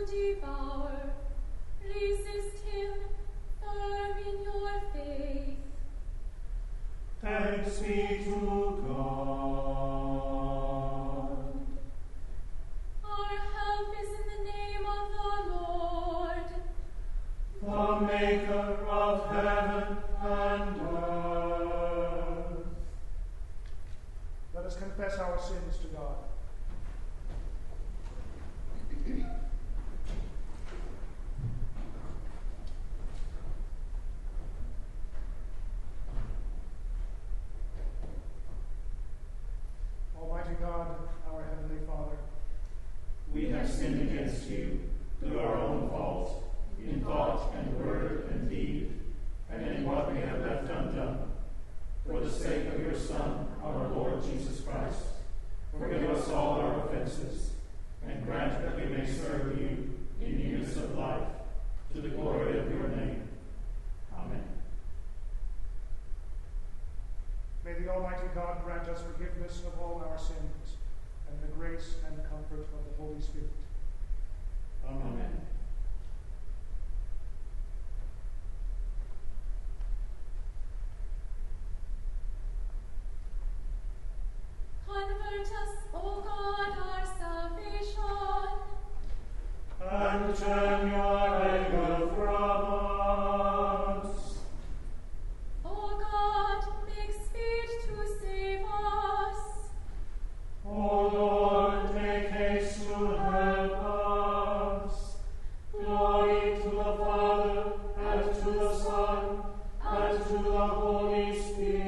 devour. Resist him, firm in your faith. Thanks be to God. Our help is in the name of the Lord, The maker of heaven and earth. Let us confess our sins to God. Almighty God, our Heavenly Father, We have sinned against you through our own fault, in thought and word and deed, and in what we have left undone. For the sake of your Son, our Lord Jesus Christ, forgive us all our offenses, and grant that we may serve you in newness of life, to the glory of your name. Amen. may the Almighty God grant us forgiveness of all our sins and the grace and comfort of the Holy Spirit. Amen. Convert us, O God, our salvation, And turn your anger from us. O God, make speed to save us. O Lord, make haste to help us. Glory to the Father, and to the Son, and to the Holy Spirit.